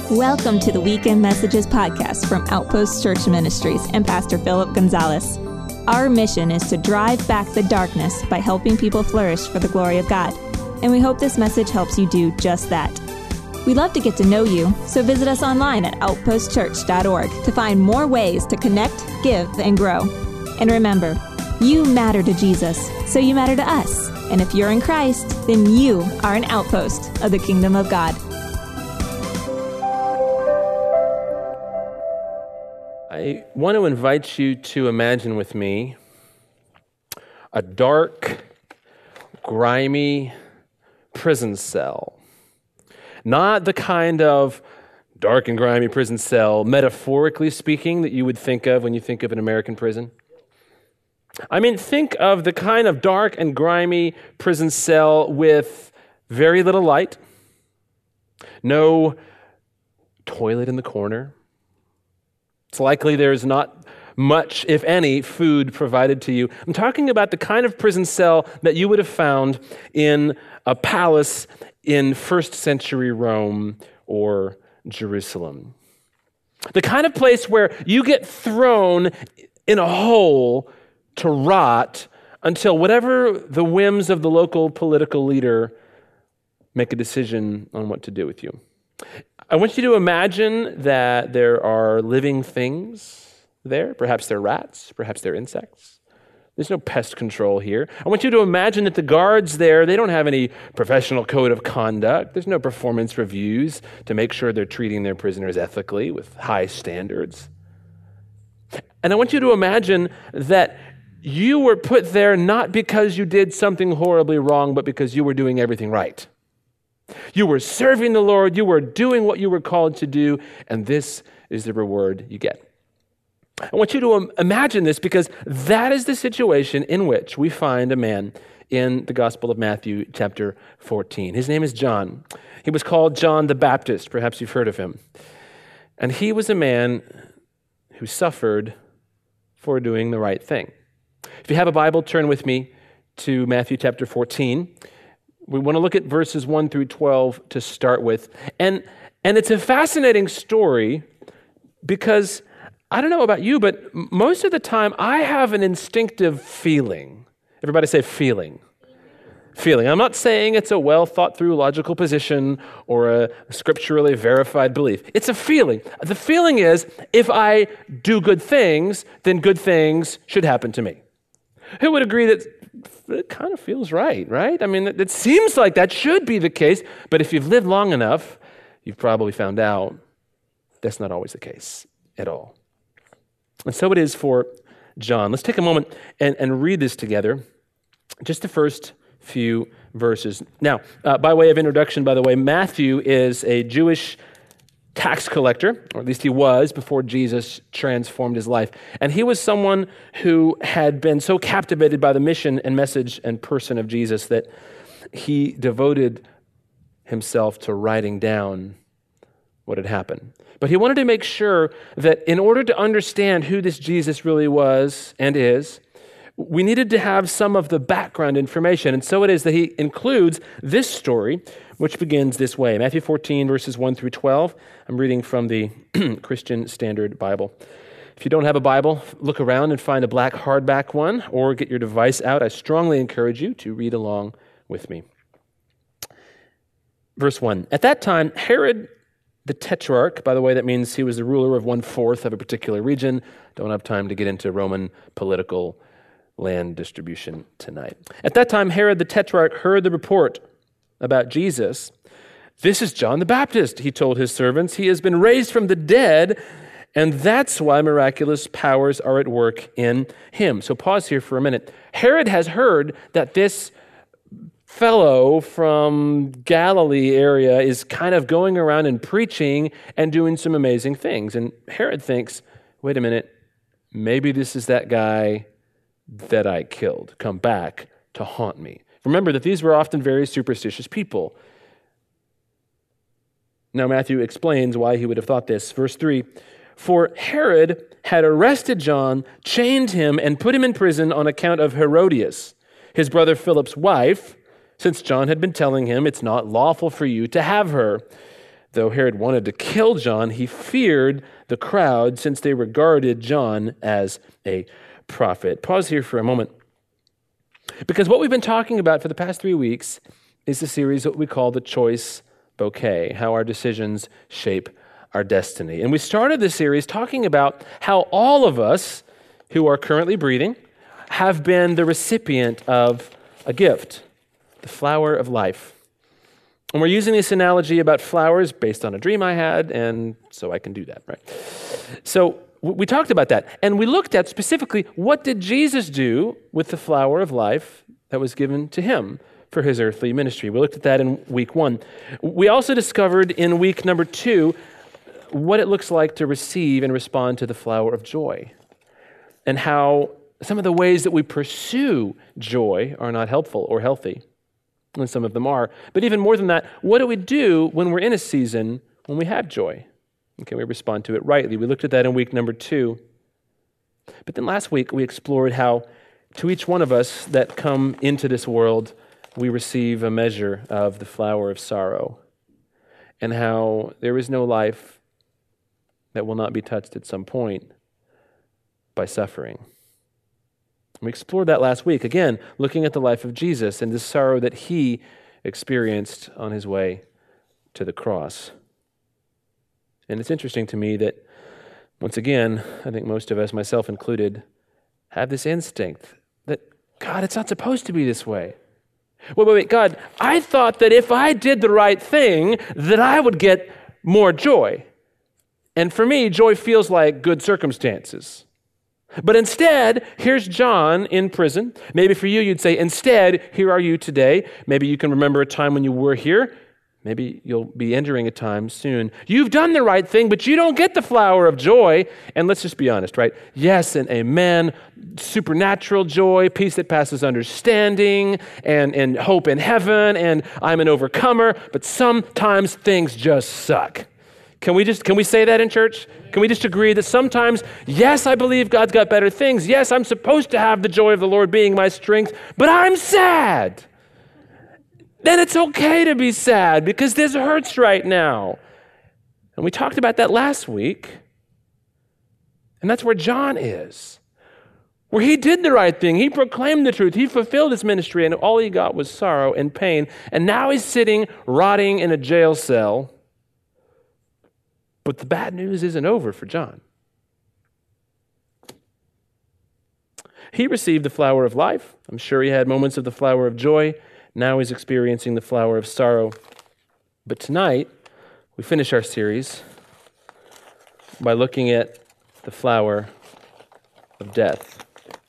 Welcome to the Weekend Messages podcast from Outpost Church Ministries and Pastor Philip Gonzalez. Our mission is to drive back the darkness by helping people flourish for the glory of God. And we hope this message helps you do just that. We'd love to get to know you, so visit us online at outpostchurch.org to find more ways to connect, give, and grow. And remember, you matter to Jesus, so you matter to us. And if you're in Christ, then you are an outpost of the kingdom of God. I want to invite you to imagine with me a dark, grimy prison cell. Not the kind of dark and grimy prison cell, metaphorically speaking, that you would think of when you think of an American prison. I mean, think of the kind of dark and grimy prison cell with very little light, no toilet in the corner. It's likely there's not much, if any, food provided to you. I'm talking about the kind of prison cell that you would have found in a palace in first century Rome or Jerusalem. The kind of place where you get thrown in a hole to rot until whatever the whims of the local political leader make a decision on what to do with you. I want you to imagine that there are living things there. Perhaps they're rats, perhaps they're insects. There's no pest control here. I want you to imagine that the guards there, they don't have any professional code of conduct. There's no performance reviews to make sure they're treating their prisoners ethically with high standards. And I want you to imagine that you were put there not because you did something horribly wrong, but because you were doing everything right. You were serving the Lord, you were doing what you were called to do, and this is the reward you get. I want you to imagine this because that is the situation in which we find a man in the Gospel of Matthew chapter 14. His name is John. He was called John the Baptist. Perhaps you've heard of him. And he was a man who suffered for doing the right thing. If you have a Bible, turn with me to Matthew chapter 14. We want to look at verses 1 through 12 to start with. And it's a fascinating story because I don't know about you, but most of the time I have an instinctive feeling. Everybody say feeling. Feeling. I'm not saying it's a well thought through logical position or a scripturally verified belief. It's a feeling. The feeling is if I do good things, then good things should happen to me. Who would agree that it kind of feels right? I mean, it seems like that should be the case, but if you've lived long enough, you've probably found out that's not always the case at all. And so it is for John. Let's take a moment and read this together, just the first few verses. Now, by way of introduction, by the way, Matthew is a Jewish tax collector, or at least he was before Jesus transformed his life. And he was someone who had been so captivated by the mission and message and person of Jesus that he devoted himself to writing down what had happened. But he wanted to make sure that in order to understand who this Jesus really was and is, we needed to have some of the background information. And so it is that he includes this story, which begins this way. Matthew 14, verses 1 through 12. I'm reading from the Christian Standard Bible. If you don't have a Bible, look around and find a black hardback one, or get your device out. I strongly encourage you to read along with me. Verse 1. At that time, Herod the Tetrarch, by the way, that means he was the ruler of 1/4 of a particular region. Don't have time to get into Roman political land distribution tonight. At that time, Herod the Tetrarch heard the report about Jesus. This is John the Baptist, he told his servants. He has been raised from the dead, and that's why miraculous powers are at work in him. So pause here for a minute. Herod has heard that this fellow from Galilee area is kind of going around and preaching and doing some amazing things. And Herod thinks, wait a minute, maybe this is that guy that I killed, come back to haunt me. Remember that these were often very superstitious people. Now Matthew explains why he would have thought this. Verse 3, for Herod had arrested John, chained him, and put him in prison on account of Herodias, his brother Philip's wife, since John had been telling him it's not lawful for you to have her. Though Herod wanted to kill John, he feared the crowd since they regarded John as a prophet. Pause here for a moment. Because what we've been talking about for the past 3 weeks is the series that we call The Choice Bouquet, how our decisions shape our destiny. And we started this series talking about how all of us who are currently breathing have been the recipient of a gift, the flower of life. And we're using this analogy about flowers based on a dream I had, and so I can do that, right? So we talked about that, and we looked at specifically what did Jesus do with the flower of life that was given to him for his earthly ministry. We looked at that in week 1. We also discovered in week number 2 what it looks like to receive and respond to the flower of joy, and how some of the ways that we pursue joy are not helpful or healthy, and some of them are. But even more than that, what do we do when we're in a season when we have joy? Okay, we respond to it rightly. We looked at that in week number 2. But then last week, we explored how to each one of us that come into this world, we receive a measure of the flower of sorrow, and how there is no life that will not be touched at some point by suffering. We explored that last week, again, looking at the life of Jesus and the sorrow that he experienced on his way to the cross. And it's interesting to me that, once again, I think most of us, myself included, have this instinct that, God, it's not supposed to be this way. Wait, God, I thought that if I did the right thing, that I would get more joy. And for me, joy feels like good circumstances. But instead, here's John in prison. Maybe for you, you'd say, instead, here are you today. Maybe you can remember a time when you were here. Maybe you'll be entering a time soon. You've done the right thing, but you don't get the flower of joy. And let's just be honest, right? Yes and amen. Supernatural joy, peace that passes understanding, and hope in heaven, and I'm an overcomer. But sometimes things just suck. Can we say that in church? Can we just agree that sometimes, yes, I believe God's got better things. Yes, I'm supposed to have the joy of the Lord being my strength, but I'm sad. Then it's okay to be sad because this hurts right now. And we talked about that last week. And that's where John is, where he did the right thing. He proclaimed the truth. He fulfilled his ministry, and all he got was sorrow and pain. And now he's sitting, rotting in a jail cell. But the bad news isn't over for John. He received the flower of life. I'm sure he had moments of the flower of joy. Now he's experiencing the flower of sorrow. But tonight, we finish our series by looking at the flower of death.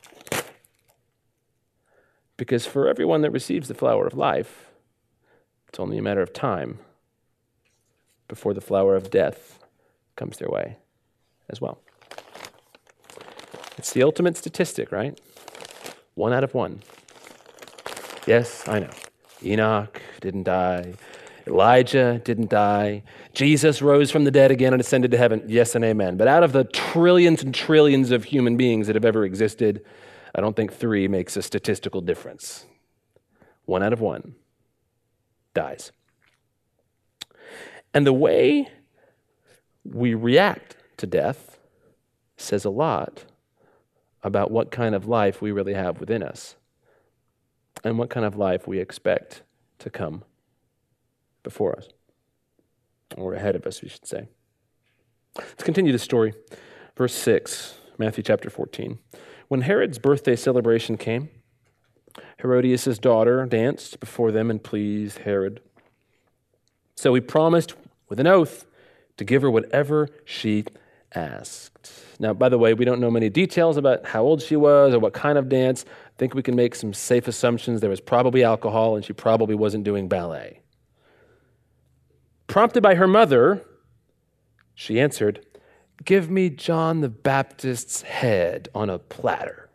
Because for everyone that receives the flower of life, it's only a matter of time before the flower of death comes their way as well. It's the ultimate statistic, right? 1 out of 1. Yes, I know. Enoch didn't die. Elijah didn't die. Jesus rose from the dead again and ascended to heaven. Yes and amen. But out of the trillions and trillions of human beings that have ever existed, I don't think 3 makes a statistical difference. 1 out of 1 dies. And the way we react to death says a lot about what kind of life we really have within us and what kind of life we expect to come before us, or ahead of us, we should say. Let's continue the story. Verse 6, Matthew chapter 14. When Herod's birthday celebration came, Herodias' daughter danced before them and pleased Herod. So he promised with an oath to give her whatever she asked. Now, by the way, we don't know many details about how old she was or what kind of dance. I think we can make some safe assumptions. There was probably alcohol, and she probably wasn't doing ballet. Prompted by her mother, she answered, "Give me John the Baptist's head on a platter."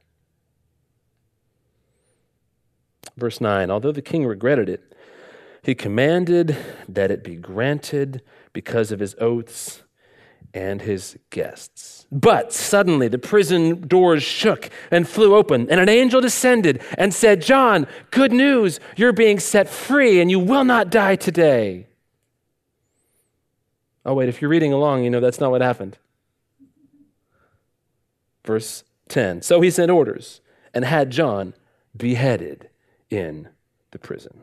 Verse 9, although the king regretted it, he commanded that it be granted because of his oaths and his guests. But suddenly the prison doors shook and flew open, and an angel descended and said, "John, good news, you're being set free, and you will not die today." Oh, wait, if you're reading along, you know that's not what happened. Verse 10. So he sent orders and had John beheaded in the prison.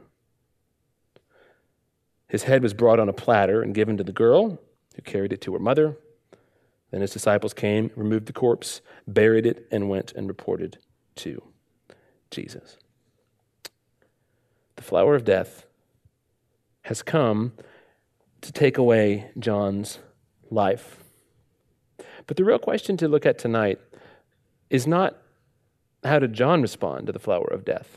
His head was brought on a platter and given to the girl, who carried it to her mother. Then his disciples came, removed the corpse, buried it, and went and reported to Jesus. The flower of death has come to take away John's life. But the real question to look at tonight is not how did John respond to the flower of death?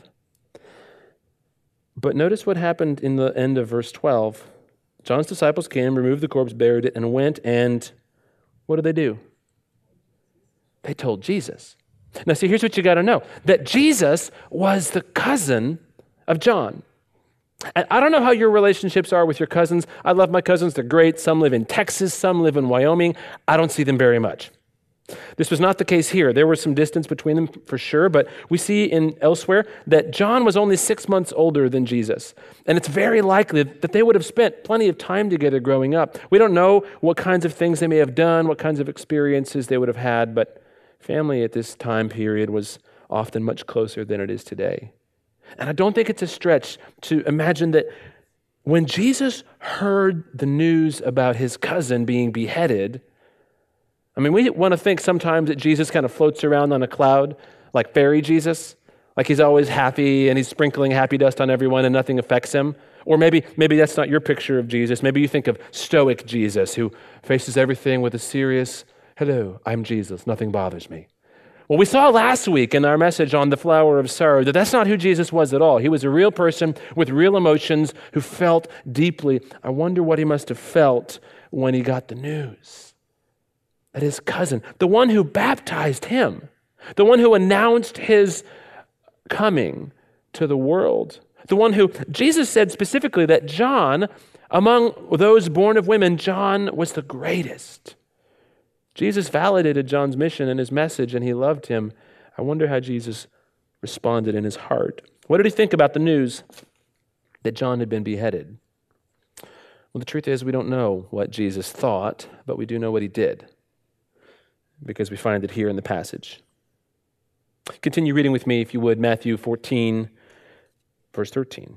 But notice what happened in the end of verse 12. John's disciples came, removed the corpse, buried it, and went and what did they do? They told Jesus. Now see, here's what you got to know. That Jesus was the cousin of John. And I don't know how your relationships are with your cousins. I love my cousins. They're great. Some live in Texas. Some live in Wyoming. I don't see them very much. This was not the case here. There was some distance between them for sure, but we see in elsewhere that John was only 6 months older than Jesus. And it's very likely that they would have spent plenty of time together growing up. We don't know what kinds of things they may have done, what kinds of experiences they would have had, but family at this time period was often much closer than it is today. And I don't think it's a stretch to imagine that when Jesus heard the news about his cousin being beheaded, I mean, we want to think sometimes that Jesus kind of floats around on a cloud, like fairy Jesus, like he's always happy and he's sprinkling happy dust on everyone and nothing affects him. Or maybe that's not your picture of Jesus. Maybe you think of stoic Jesus who faces everything with a serious, hello, I'm Jesus, nothing bothers me. Well, we saw last week in our message on the flower of sorrow that that's not who Jesus was at all. He was a real person with real emotions who felt deeply. I wonder what he must have felt when he got the news that his cousin, the one who baptized him, the one who announced his coming to the world, the one who, Jesus said specifically that John, among those born of women, John was the greatest. Jesus validated John's mission and his message, and he loved him. I wonder how Jesus responded in his heart. What did he think about the news that John had been beheaded? Well, the truth is we don't know what Jesus thought, but we do know what he did, because we find it here in the passage. Continue reading with me, if you would, Matthew 14, verse 13.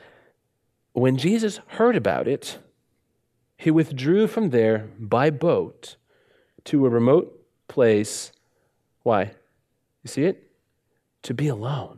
When Jesus heard about it, he withdrew from there by boat to a remote place. Why? You see it? To be alone.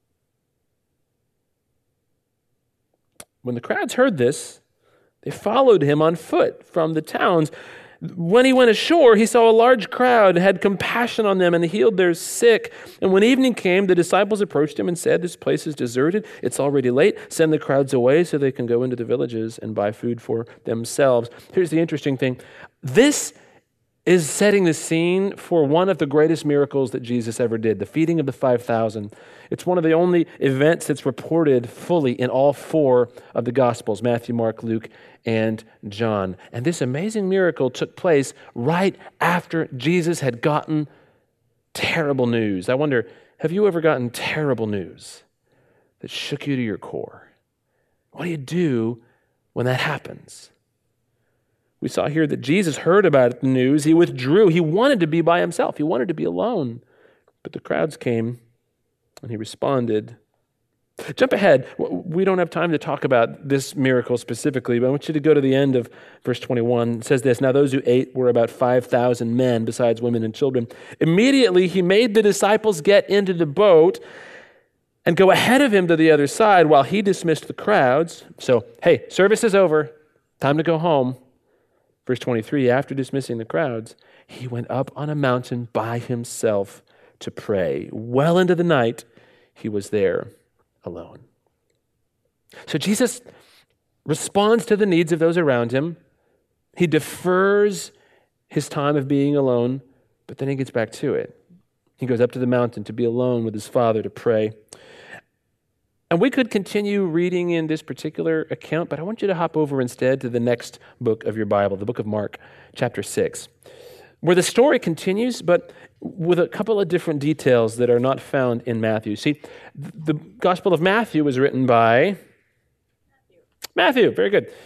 When the crowds heard this, they followed him on foot from the towns. When he went ashore, he saw a large crowd, had compassion on them, and healed their sick. And when evening came, the disciples approached him and said, "This place is deserted. It's already late. Send the crowds away so they can go into the villages and buy food for themselves." Here's the interesting thing. This is setting the scene for one of the greatest miracles that Jesus ever did, the feeding of the 5,000. It's one of the only events that's reported fully in all four of the Gospels, Matthew, Mark, Luke, and John. And this amazing miracle took place right after Jesus had gotten terrible news. I wonder, have you ever gotten terrible news that shook you to your core? What do you do when that happens? We saw here that Jesus heard about the news. He withdrew. He wanted to be by himself. He wanted to be alone. But the crowds came, and he responded. Jump ahead. We don't have time to talk about this miracle specifically, but I want you to go to the end of verse 21. It says this, "Now those who ate were about 5,000 men, besides women and children. Immediately he made the disciples get into the boat and go ahead of him to the other side while he dismissed the crowds." So, hey, service is over. Time to go home. Verse 23, after dismissing the crowds, he went up on a mountain by himself to pray. Well into the night, he was there alone. So Jesus responds to the needs of those around him. He defers his time of being alone, but then he gets back to it. He goes up to the mountain to be alone with his Father to pray. And we could continue reading in this particular account, but I want you to hop over instead to the next book of your Bible, the book of Mark, chapter 6, where the story continues, but with a couple of different details that are not found in Matthew. See, the Gospel of Matthew was written by Matthew. Very good.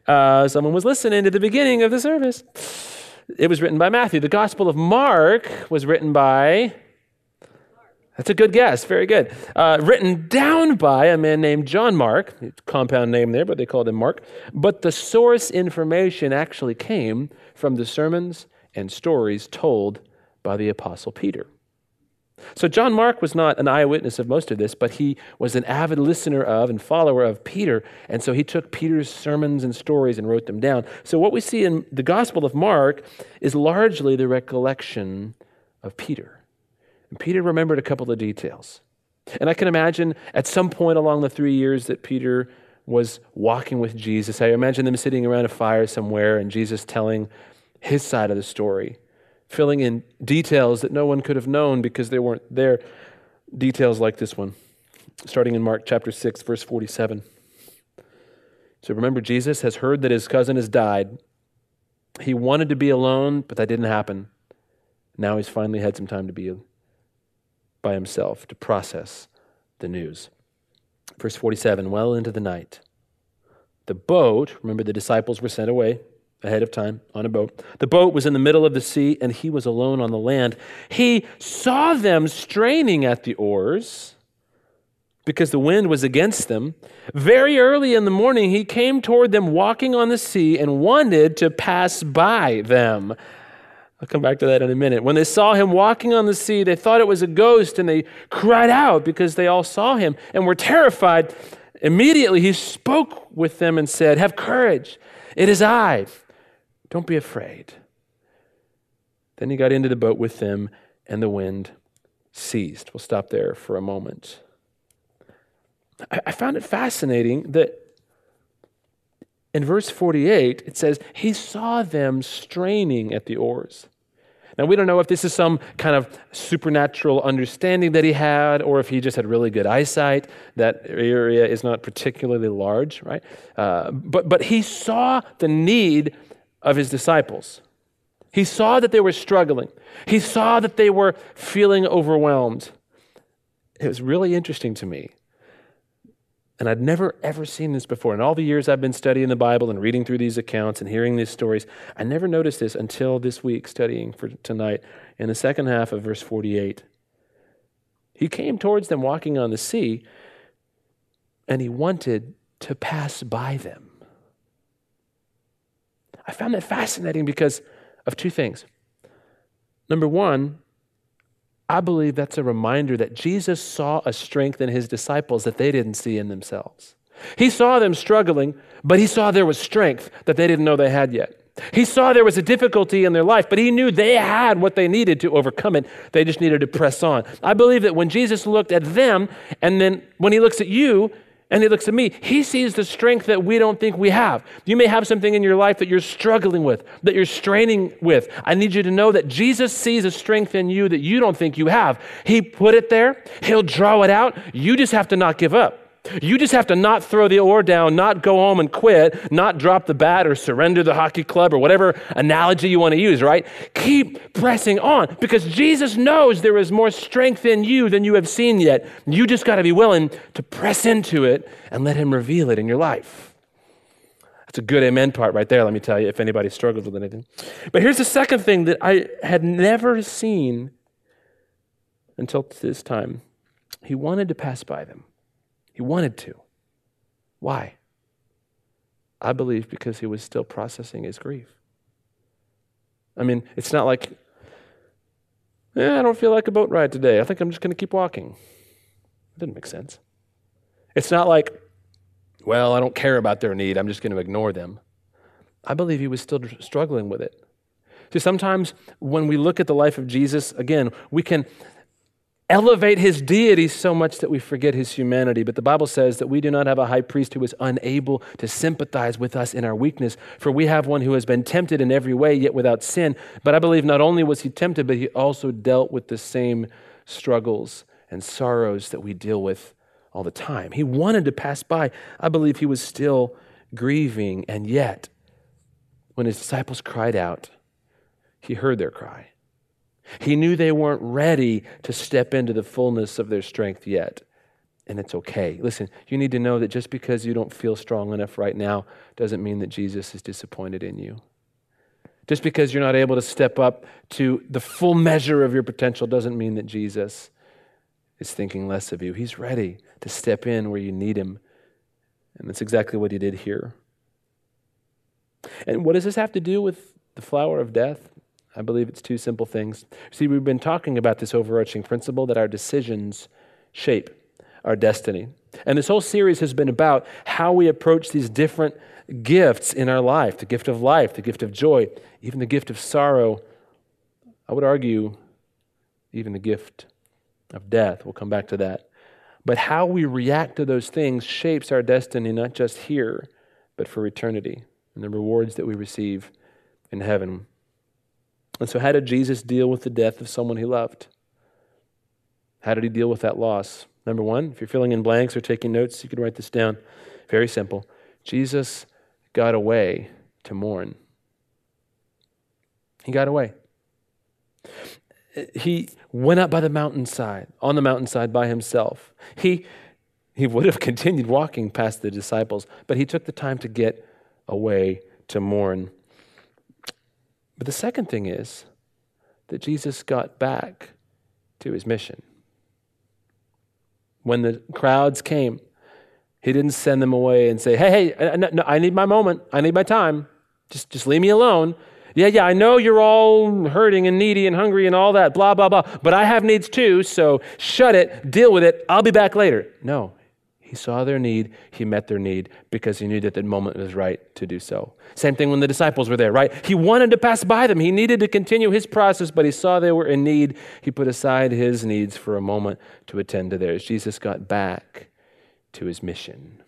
Someone was listening to the beginning of the service. It was written by Matthew. The Gospel of Mark was written by... That's a good guess. Very good. Written down by a man named John Mark. Compound name there, but they called him Mark. But the source information actually came from the sermons and stories told by the Apostle Peter. So John Mark was not an eyewitness of most of this, but he was an avid listener of and follower of Peter. And so he took Peter's sermons and stories and wrote them down. So what we see in the Gospel of Mark is largely the recollection of Peter. And Peter remembered a couple of details. And I can imagine at some point along the 3 years that Peter was walking with Jesus, I imagine them sitting around a fire somewhere and Jesus telling his side of the story, filling in details that no one could have known because they weren't there. Details like this one, starting in Mark chapter 6, verse 47. So remember, Jesus has heard that his cousin has died. He wanted to be alone, but that didn't happen. Now he's finally had some time to be by himself to process the news. Verse 47, well into the night, the boat, remember the disciples were sent away ahead of time on a boat. The boat was in the middle of the sea and he was alone on the land. He saw them straining at the oars because the wind was against them. Very early in the morning, he came toward them walking on the sea and wanted to pass by them. I'll come back to that in a minute. When they saw him walking on the sea, they thought it was a ghost and they cried out because they all saw him and were terrified. Immediately he spoke with them and said, have courage, it is I. Don't be afraid. Then he got into the boat with them and the wind ceased. We'll stop there for a moment. I found it fascinating that in verse 48, it says, he saw them straining at the oars. Now, we don't know if this is some kind of supernatural understanding that he had, or if he just had really good eyesight. That area is not particularly large, right? But he saw the need of his disciples. He saw that they were struggling. He saw that they were feeling overwhelmed. It was really interesting to me. And I'd never, ever seen this before. In all the years I've been studying the Bible and reading through these accounts and hearing these stories, I never noticed this until this week studying for tonight in the second half of verse 48. He came towards them walking on the sea, and he wanted to pass by them. I found that fascinating because of two things. Number one, I believe that's a reminder that Jesus saw a strength in his disciples that they didn't see in themselves. He saw them struggling, but he saw there was strength that they didn't know they had yet. He saw there was a difficulty in their life, but he knew they had what they needed to overcome it. They just needed to press on. I believe that when Jesus looked at them, and then when he looks at you, and he looks at me, he sees the strength that we don't think we have. You may have something in your life that you're struggling with, that you're straining with. I need you to know that Jesus sees a strength in you that you don't think you have. He put it there. He'll draw it out. You just have to not give up. You just have to not throw the oar down, not go home and quit, not drop the bat or surrender the hockey club or whatever analogy you want to use, right? Keep pressing on because Jesus knows there is more strength in you than you have seen yet. You just got to be willing to press into it and let him reveal it in your life. That's a good amen part right there, let me tell you, if anybody struggles with anything. But here's the second thing that I had never seen until this time. He wanted to pass by them. He wanted to. Why? I believe because he was still processing his grief. I mean, it's not like, I don't feel like a boat ride today. I think I'm just going to keep walking. It didn't make sense. It's not like, well, I don't care about their need. I'm just going to ignore them. I believe he was still struggling with it. See, sometimes when we look at the life of Jesus, again, we can elevate his deity so much that we forget his humanity. But the Bible says that we do not have a high priest who is unable to sympathize with us in our weakness, for we have one who has been tempted in every way, yet without sin. But I believe not only was he tempted, but he also dealt with the same struggles and sorrows that we deal with all the time. He wanted to pass by. I believe he was still grieving, and yet when his disciples cried out, he heard their cry. He knew they weren't ready to step into the fullness of their strength yet. and it's okay. Listen, you need to know that just because you don't feel strong enough right now doesn't mean that Jesus is disappointed in you. Just because you're not able to step up to the full measure of your potential doesn't mean that Jesus is thinking less of you. He's ready to step in where you need him. And that's exactly what he did here. And what does this have to do with the flower of death? I believe it's two simple things. See, we've been talking about this overarching principle that our decisions shape our destiny. And this whole series has been about how we approach these different gifts in our life, the gift of life, the gift of joy, even the gift of sorrow. I would argue even the gift of death. We'll come back to that. But how we react to those things shapes our destiny, not just here, but for eternity and the rewards that we receive in heaven. And so how did Jesus deal with the death of someone he loved? How did he deal with that loss? Number one, if you're filling in blanks or taking notes, you can write this down. Very simple. Jesus got away to mourn. He got away. He went up by the mountainside, on the mountainside by himself. He would have continued walking past the disciples, but he took the time to get away to mourn. But the second thing is that Jesus got back to his mission. When the crowds came, he didn't send them away and say, hey, no, I need my moment. I need my time. Just leave me alone. Yeah, I know you're all hurting and needy and hungry and all that, blah, blah, blah, but I have needs too, so shut it, deal with it, I'll be back later. No, he saw their need, he met their need because he knew that the moment was right to do so. Same thing when the disciples were there, right? He wanted to pass by them. He needed to continue his process, but he saw they were in need. He put aside his needs for a moment to attend to theirs. Jesus got back to his mission.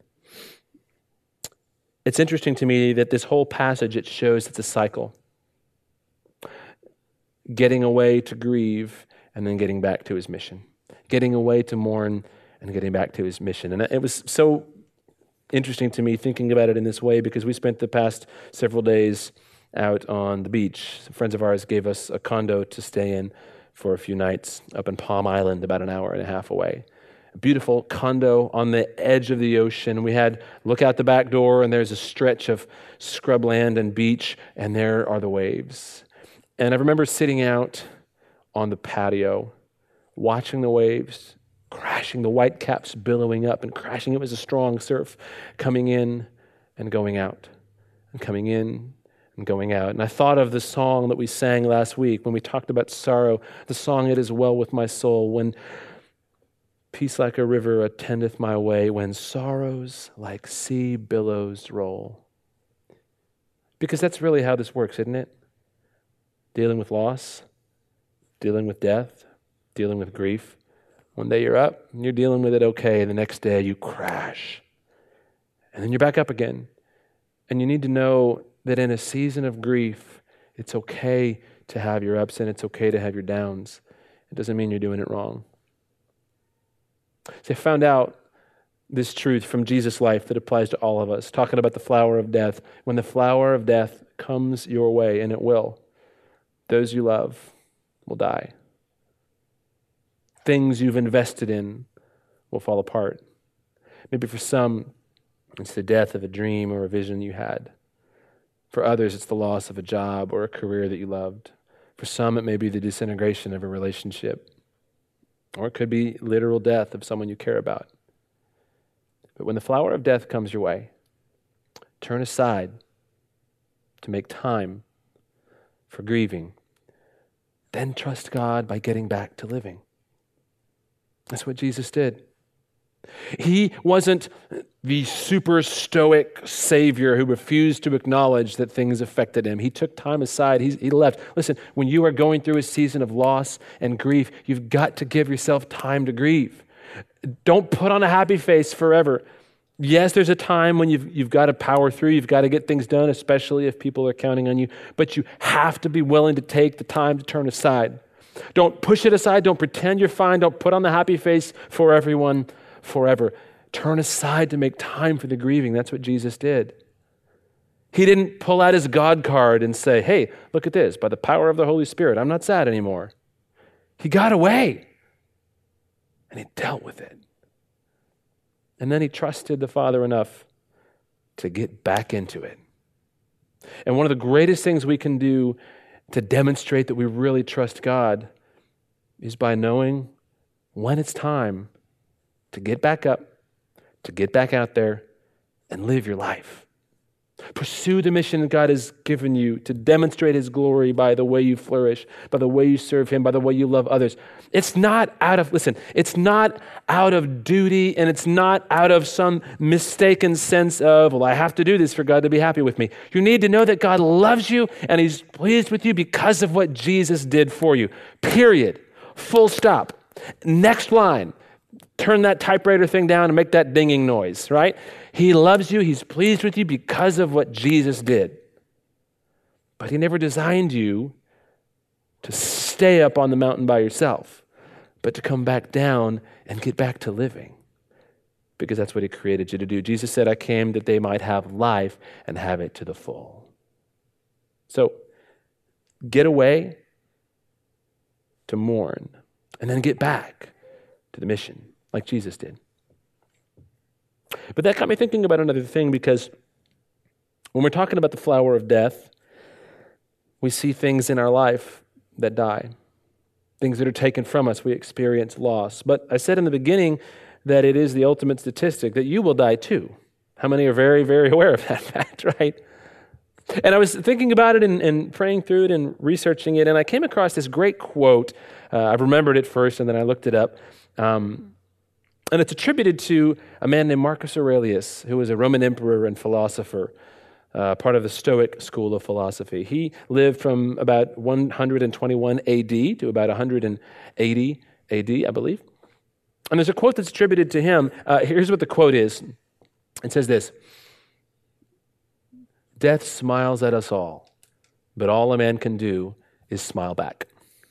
It's interesting to me that this whole passage, it shows it's a cycle. Getting away to grieve and then getting back to his mission. Getting away to mourn and getting back to his mission. And it was so interesting to me thinking about it in this way because we spent the past several days out on the beach. Some friends of ours gave us a condo to stay in for a few nights up in Palm Island, about an hour and a half away. A beautiful condo on the edge of the ocean. We had look out the back door and there's a stretch of scrubland and beach and there are the waves. And I remember sitting out on the patio watching the waves crashing, the white caps billowing up and crashing. It was a strong surf coming in and going out and coming in and going out. And I thought of the song that we sang last week when we talked about sorrow, the song, It Is Well With My Soul, when peace like a river attendeth my way, when sorrows like sea billows roll. Because that's really how this works, isn't it? Dealing with loss, dealing with death, dealing with grief. One day you're up and you're dealing with it okay. The next day you crash. And then you're back up again. And you need to know that in a season of grief, it's okay to have your ups and it's okay to have your downs. It doesn't mean you're doing it wrong. So I found out this truth from Jesus' life that applies to all of us, talking about the flower of death. When the flower of death comes your way, and it will, those you love will die. Things you've invested in will fall apart. Maybe for some, it's the death of a dream or a vision you had. For others, it's the loss of a job or a career that you loved. For some, it may be the disintegration of a relationship. Or it could be literal death of someone you care about. But when the flower of death comes your way, turn aside to make time for grieving. Then trust God by getting back to living. That's what Jesus did. He wasn't the super stoic savior who refused to acknowledge that things affected him. He took time aside. He left. Listen, when you are going through a season of loss and grief, you've got to give yourself time to grieve. Don't put on a happy face forever. Yes, there's a time when you've got to power through. You've got to get things done, especially if people are counting on you. But you have to be willing to take the time to turn aside. Don't push it aside. Don't pretend you're fine. Don't put on the happy face for everyone forever. Turn aside to make time for the grieving. That's what Jesus did. He didn't pull out his God card and say, hey, look at this. By the power of the Holy Spirit, I'm not sad anymore. He got away and he dealt with it. And then he trusted the Father enough to get back into it. And one of the greatest things we can do to demonstrate that we really trust God is by knowing when it's time to get back up, to get back out there and live your life. Pursue the mission that God has given you to demonstrate His glory by the way you flourish, by the way you serve Him, by the way you love others. It's not out of duty, and it's not out of some mistaken sense of, well, I have to do this for God to be happy with me. You need to know that God loves you and He's pleased with you because of what Jesus did for you. Period. Full stop. Next line. Turn that typewriter thing down and make that dinging noise, right? He loves you. He's pleased with you because of what Jesus did. But He never designed you to stay up on the mountain by yourself, but to come back down and get back to living, because that's what He created you to do. Jesus said, I came that they might have life and have it to the full. So get away to mourn and then get back to the mission like Jesus did. But that got me thinking about another thing, because when we're talking about the flower of death, we see things in our life that die, things that are taken from us. We experience loss. But I said in the beginning that it is the ultimate statistic that you will die too. How many are very, very aware of that fact, right? And I was thinking about it and praying through it and researching it, and I came across this great quote. I remembered it first, and then I looked it up. And it's attributed to a man named Marcus Aurelius, who was a Roman emperor and philosopher, part of the Stoic school of philosophy. He lived from about 121 AD to about 180 AD, I believe. And there's a quote that's attributed to him. Here's what the quote is. It says this: "Death smiles at us all, but all a man can do is smile back."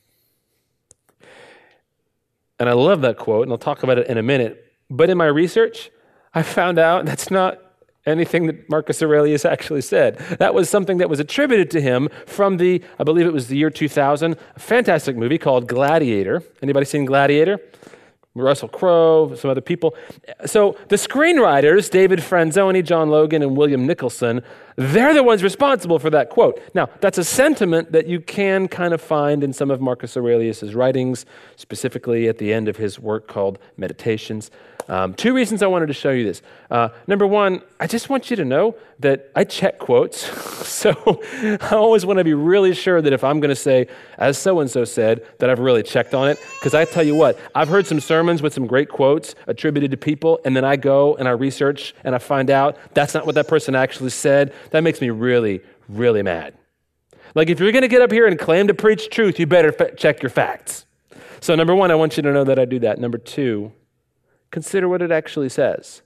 And I love that quote, and I'll talk about it in a minute. But in my research, I found out that's not anything that Marcus Aurelius actually said. That was something that was attributed to him from I believe it was the year 2000, a fantastic movie called Gladiator. Anybody seen Gladiator? Russell Crowe, some other people. So the screenwriters, David Franzoni, John Logan, and William Nicholson, they're the ones responsible for that quote. Now, that's a sentiment that you can kind of find in some of Marcus Aurelius' writings, specifically at the end of his work called Meditations. Two reasons I wanted to show you this. Number one, I just want you to know that I check quotes. So I always want to be really sure that if I'm going to say, as so-and-so said, that I've really checked on it. Because I tell you what, I've heard some sermons with some great quotes attributed to people, and then I go and I research and I find out that's not what that person actually said. That makes me really, really mad. Like, if you're going to get up here and claim to preach truth, you better check your facts. So number one, I want you to know that I do that. Number two, consider what it actually says.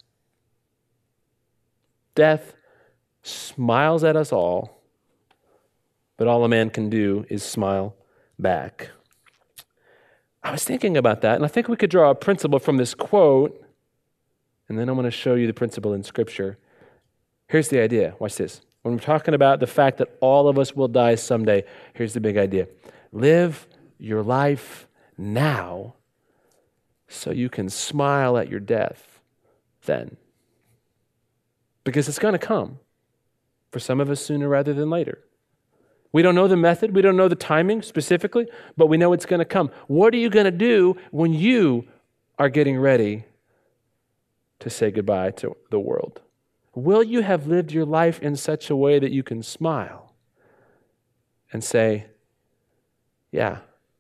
Death smiles at us all, but all a man can do is smile back. I was thinking about that, and I think we could draw a principle from this quote, and then I'm going to show you the principle in Scripture. Here's the idea. Watch this. When we're talking about the fact that all of us will die someday, here's the big idea. Live your life now so you can smile at your death then. Because it's going to come. For some of us sooner rather than later. We don't know the method. We don't know the timing specifically, but we know it's going to come. What are you going to do when you are getting ready to say goodbye to the world? Will you have lived your life in such a way that you can smile and say, yeah,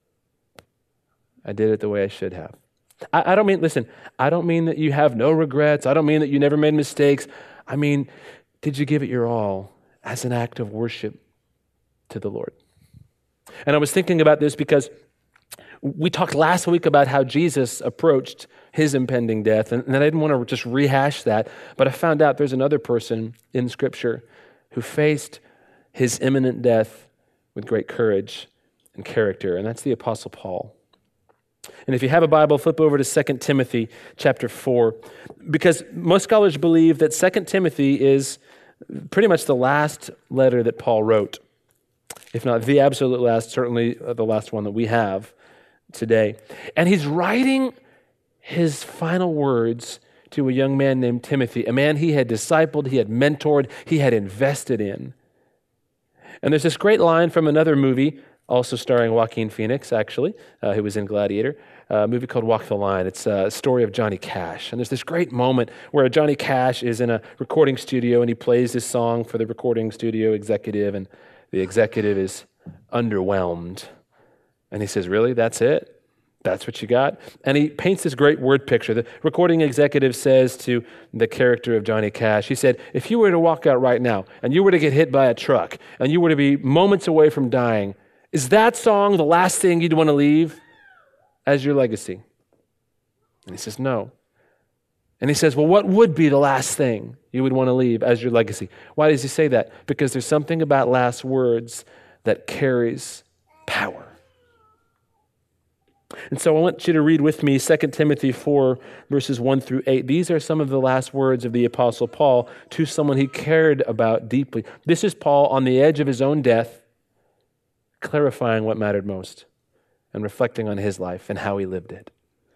I did it the way I should have? I don't mean that you have no regrets. I don't mean that you never made mistakes. I mean, did you give it your all as an act of worship to the Lord? And I was thinking about this because we talked last week about how Jesus approached his impending death, and I didn't want to just rehash that, but I found out there's another person in Scripture who faced his imminent death with great courage and character, and that's the Apostle Paul. And if you have a Bible, flip over to 2 Timothy chapter 4, because most scholars believe that 2 Timothy is pretty much the last letter that Paul wrote, if not the absolute last, certainly the last one that we have today. And he's writing his final words to a young man named Timothy, a man he had discipled, he had mentored, he had invested in. And there's this great line from another movie, also starring Joaquin Phoenix, actually, who was in Gladiator, a movie called Walk the Line. It's a story of Johnny Cash. And there's this great moment where Johnny Cash is in a recording studio and he plays this song for the recording studio executive, and the executive is underwhelmed. And he says, "Really? That's it? That's what you got?" And he paints this great word picture. The recording executive says to the character of Johnny Cash, he said, "If you were to walk out right now and you were to get hit by a truck and you were to be moments away from dying, is that song the last thing you'd want to leave as your legacy?" And he says, "No." And he says, "Well, what would be the last thing you would want to leave as your legacy?" Why does he say that? Because there's something about last words that carries power. And so I want you to read with me 2 Timothy 4, verses 1 through 8. These are some of the last words of the Apostle Paul to someone he cared about deeply. This is Paul on the edge of his own death, clarifying what mattered most and reflecting on his life and how he lived it.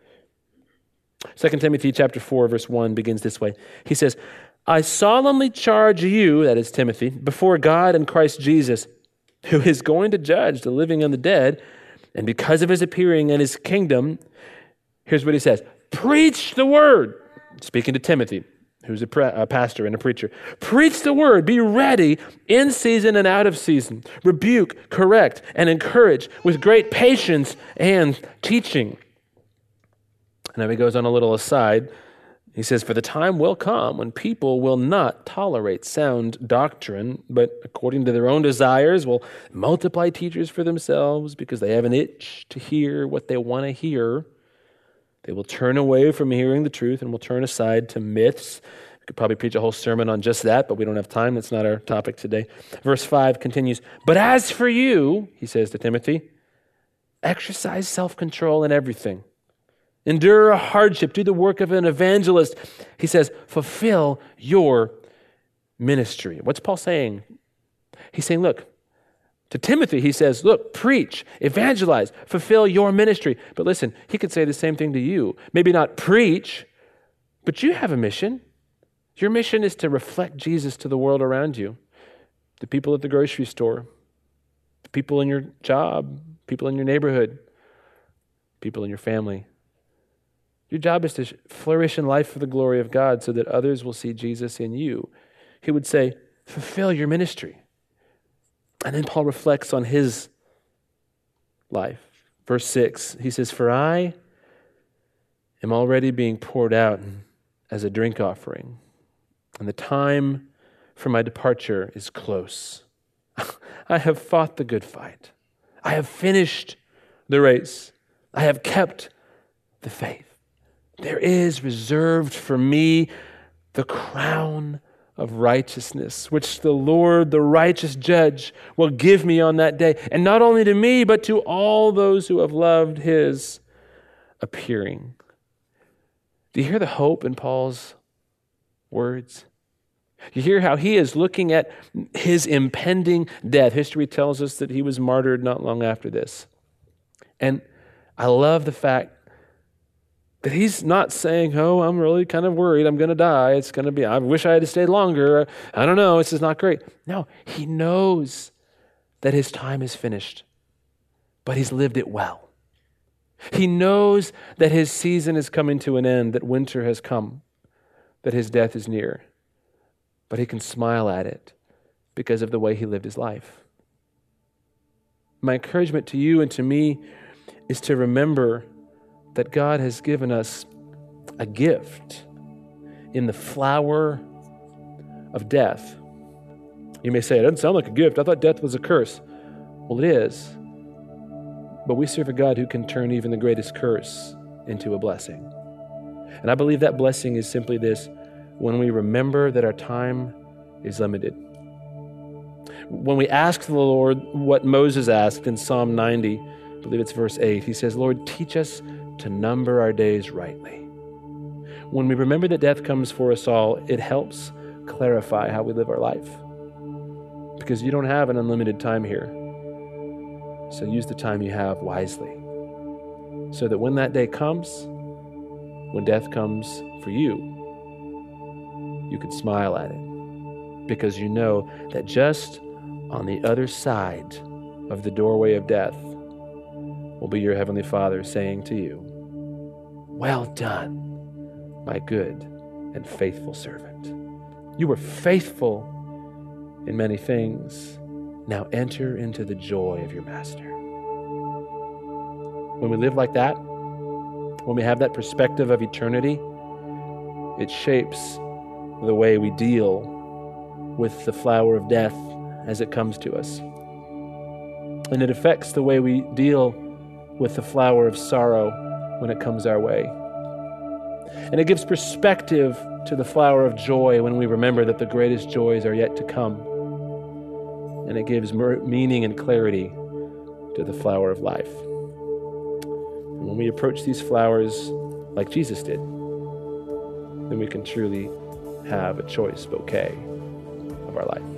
2 Timothy chapter 4, verse 1 begins this way. He says, "I solemnly charge you," that is Timothy, "before God and Christ Jesus, who is going to judge the living and the dead, and because of his appearing and his kingdom," here's what he says, "preach the word," speaking to Timothy, who's a pastor and a preacher. "Preach the word, be ready in season and out of season. Rebuke, correct, and encourage with great patience and teaching." And then he goes on a little aside. He says, "For the time will come when people will not tolerate sound doctrine, but according to their own desires will multiply teachers for themselves because they have an itch to hear what they want to hear. They will turn away from hearing the truth and will turn aside to myths." We could probably preach a whole sermon on just that, but we don't have time. That's not our topic today. Verse 5 continues, "But as for you," he says to Timothy, "exercise self-control in everything. Endure hardship, do the work of an evangelist." He says, "fulfill your ministry." What's Paul saying? He's saying, look, to Timothy, he says, look, preach, evangelize, fulfill your ministry. But listen, he could say the same thing to you. Maybe not preach, but you have a mission. Your mission is to reflect Jesus to the world around you, the people at the grocery store, the people in your job, people in your neighborhood, people in your family. Your job is to flourish in life for the glory of God so that others will see Jesus in you. He would say, fulfill your ministry. And then Paul reflects on his life. Verse 6, he says, "For I am already being poured out as a drink offering, and the time for my departure is close. I have fought the good fight. I have finished the race. I have kept the faith. There is reserved for me the crown of righteousness, which the Lord, the righteous judge, will give me on that day. And not only to me, but to all those who have loved his appearing." Do you hear the hope in Paul's words? You hear how he is looking at his impending death. History tells us that he was martyred not long after this. And I love the fact that he's not saying, "Oh, I'm really kind of worried. I'm going to die. It's going to be, I wish I had stayed longer. I don't know. This is not great." No, he knows that his time is finished, but he's lived it well. He knows that his season is coming to an end, that winter has come, that his death is near, but he can smile at it because of the way he lived his life. My encouragement to you and to me is to remember that God has given us a gift in the flower of death. You may say, "It doesn't sound like a gift. I thought death was a curse." Well, it is. But we serve a God who can turn even the greatest curse into a blessing. And I believe that blessing is simply this: when we remember that our time is limited. When we ask the Lord what Moses asked in Psalm 90, I believe it's verse 8, he says, "Lord, teach us to number our days rightly." When we remember that death comes for us all, it helps clarify how we live our life. Because you don't have an unlimited time here. So use the time you have wisely. So that when that day comes, when death comes for you, you could smile at it, because you know that just on the other side of the doorway of death will be your Heavenly Father saying to you, "Well done, my good and faithful servant. You were faithful in many things. Now enter into the joy of your master." When we live like that, when we have that perspective of eternity, it shapes the way we deal with the flower of death as it comes to us. And it affects the way we deal with the flower of sorrow when it comes our way. And it gives perspective to the flower of joy when we remember that the greatest joys are yet to come. And it gives meaning and clarity to the flower of life. And when we approach these flowers like Jesus did, then we can truly have a choice bouquet of our life.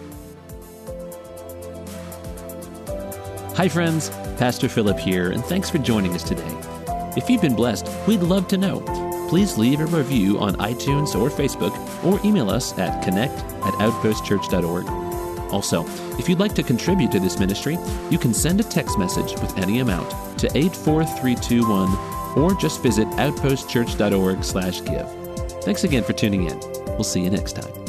Hi friends, Pastor Philip here, and thanks for joining us today. If you've been blessed, we'd love to know. Please leave a review on iTunes or Facebook, or email us at connect@outpostchurch.org. Also, if you'd like to contribute to this ministry, you can send a text message with any amount to 84321, or just visit outpostchurch.org/give. Thanks again for tuning in. We'll see you next time.